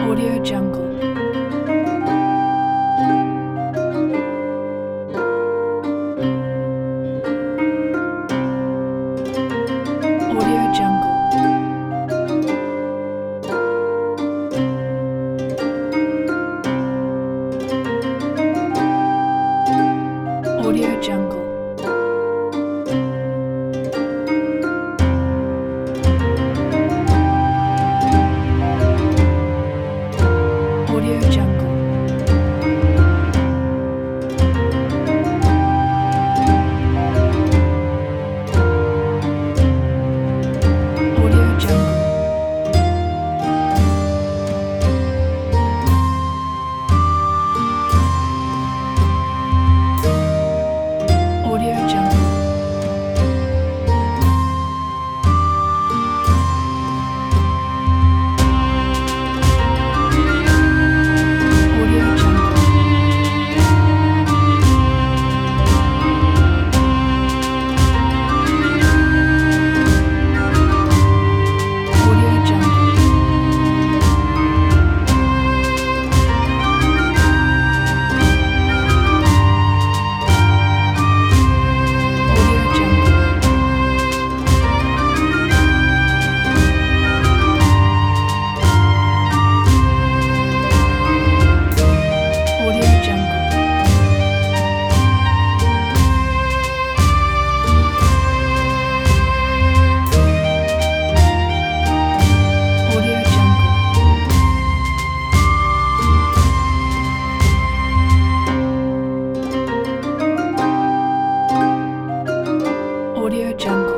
Audio Jungle. Audio Jungle. Audio Jungle. Audio Jungle. Audio Jungle. Audio Jungle. Audio Jungle. Audio Jungle. Audio Jungle. Audio Jungle. Audio Jungle. Audio Jungle.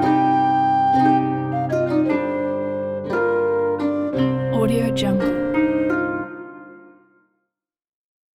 Audio Jungle.